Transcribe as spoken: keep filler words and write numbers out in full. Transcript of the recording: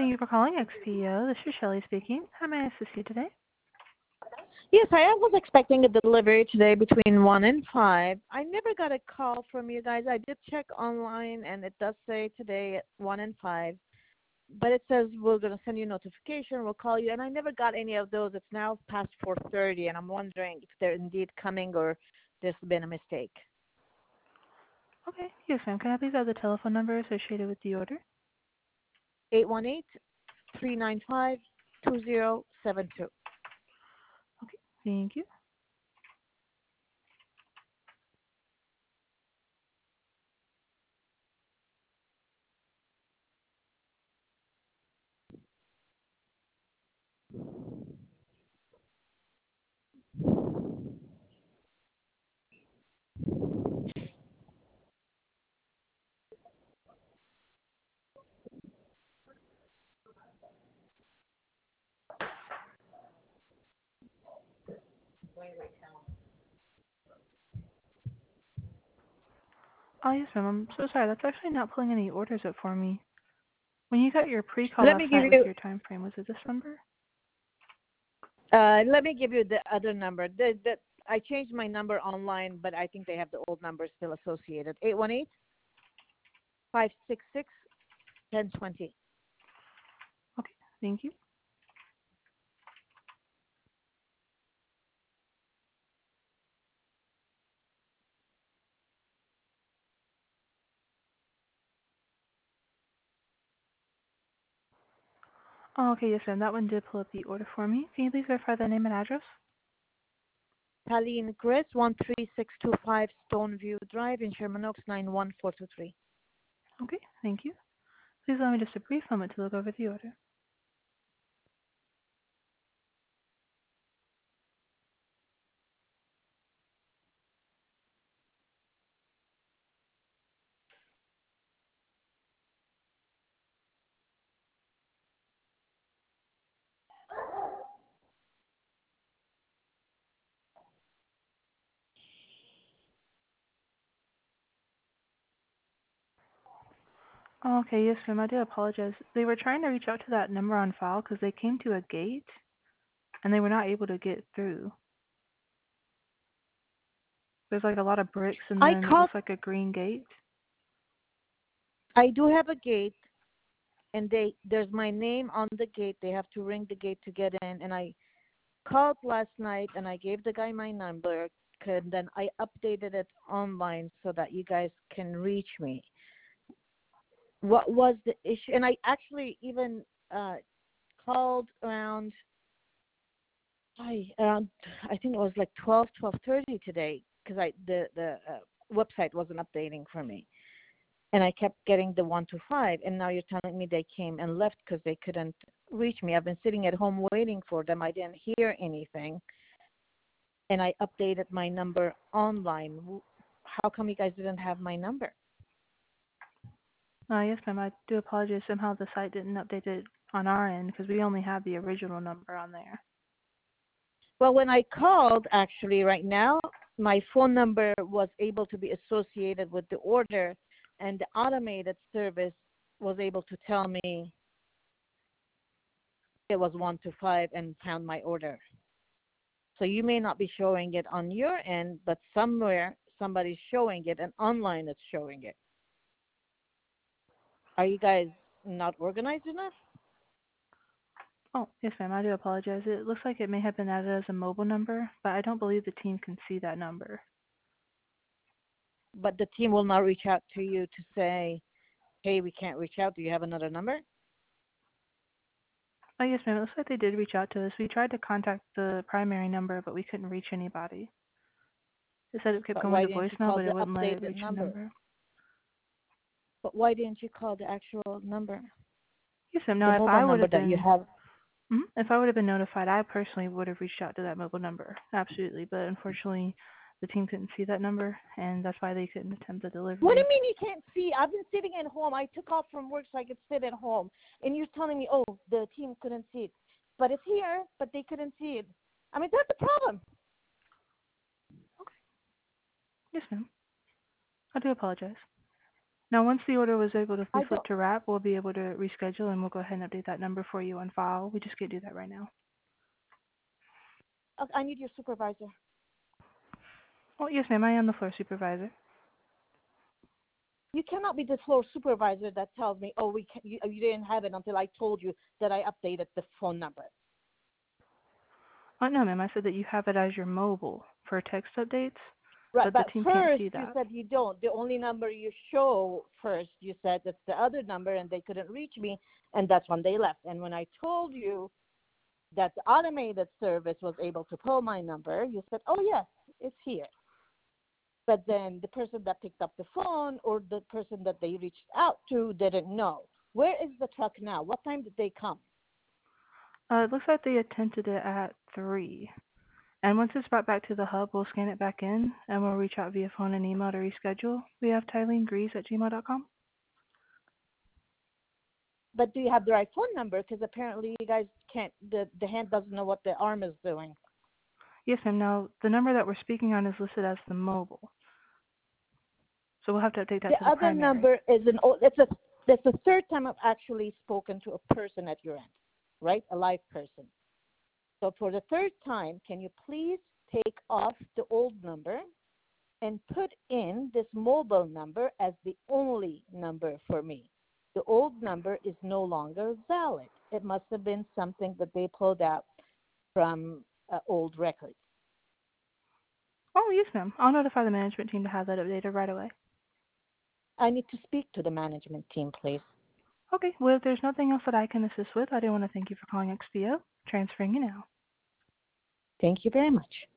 Thank you for calling X P O. This is Shelley speaking. How may I assist you today? Yes, I was expecting a delivery today between one and five. I never got a call from you guys. I did check online, and it does say today at one and five. But it says we're going to send you notification, we'll call you, and I never got any of those. It's now past four thirty, and I'm wondering if they're indeed coming or there's been a mistake. Okay. Yes, ma'am. Can I please have the telephone number associated with the order? eight one eight, three nine five, two zero seven two. Okay. Thank you. Oh, yes, ma'am. I'm so sorry. That's actually not pulling any orders up for me. When you got your pre-call Let last me give night with you your time frame, was it this number? uh, let me give you the other number. The, the, I changed my number online, but I think they have the old number still associated. eight one eight, five six six, one zero two zero. Okay. Thank you. Oh, okay. Yes, ma'am. That one did pull up the order for me. Can you please verify the name and address? Helene Chris, one three six two five Stoneview Drive in Sherman Oaks, nine one four two three. Okay. Thank you. Please allow me just a brief moment to look over the order. Oh, okay. Yes, ma'am. I do apologize. They were trying to reach out to that number on file because they came to a gate and they were not able to get through. There's like a lot of bricks and I then it called, looks like a green gate. I do have a gate, and they there's my name on the gate. They have to ring the gate to get in, and I called last night, and I gave the guy my number, and then I updated it online so that you guys can reach me. What was the issue? And I actually even uh, called around, I around, I think it was like twelve, twelve thirty today, because I the the uh, website wasn't updating for me, and I kept getting the one to five, and now you're telling me they came and left because they couldn't reach me. I've been sitting at home waiting for them. I didn't hear anything, and I updated my number online. How come you guys didn't have my number? Uh, yes, ma'am. I do apologize. Somehow the site didn't update it on our end because we only have the original number on there. Well, when I called, actually, right now, my phone number was able to be associated with the order, and the automated service was able to tell me it was one to five and found my order. So you may not be showing it on your end, but somewhere somebody's showing it, and online it's showing it. Are you guys not organized enough? Oh, yes, ma'am. I do apologize. It looks like it may have been added as a mobile number, but I don't believe the team can see that number. But the team will not reach out to you to say, hey, we can't reach out. Do you have another number? Oh, yes, ma'am. It looks like they did reach out to us. We tried to contact the primary number, but we couldn't reach anybody. It said it kept But going why to didn't you voicemail, call but the it wouldn't let it updated reach the number? number. But why didn't you call the actual number, Yes, ma'am. the Now, if mobile I would number have that you been, have? mhm, if I would have been notified, I personally would have reached out to that mobile number. Absolutely. But unfortunately, the team couldn't see that number, and that's why they couldn't attempt the What do you delivery. mean you can't see? I've been sitting at home. I took off from work so I could sit at home. And you're telling me, oh, the team couldn't see it. But it's here, but they couldn't see it. I mean, that's the problem. Yes, ma'am. I do apologize. Now, once the order was able to be I flipped don't. to wrap, we'll be able to reschedule, and we'll go ahead and update that number for you on file. We just can't do that right now. uh, I need your supervisor. Oh, yes, ma'am. I am the floor supervisor. You cannot be the floor supervisor that tells me, oh, we can, you, you didn't have it until I told you that I updated the phone number. Oh, no, ma'am. I said that you have it as your mobile for text updates, Right, but the but team can't first see you that. said you don't. The only number you show first, you said that's the other number, and they couldn't reach me, and that's when they left. And when I told you that the automated service was able to pull my number, you said, oh, yes, it's here. But then the person that picked up the phone or the person that they reached out to didn't know. Where is the truck now? What time did they come? Uh, it looks like they attempted it at three. And once it's brought back to the hub, we'll scan it back in, and we'll reach out via phone and email to reschedule. We have Tylene Grease at gmail dot com. But do you have the right phone number? Because apparently you guys can't, the, the hand doesn't know what the arm is doing. Yes, ma'am. Now, the number that we're speaking on is listed as the mobile. So we'll have to update that The to the other primary. number is an, oh, it's a, that's the third time I've actually spoken to a person at your end, right? A live person. So for the third time, can you please take off the old number and put in this mobile number as the only number for me? The old number is no longer valid. It must have been something that they pulled out from uh, old records. Oh, yes, ma'am. I'll notify the management team to have that updated right away. I need to speak to the management team, please. Okay, well, if there's nothing else that I can assist with, I do want to thank you for calling X P O. Transferring you now. Thank you very much.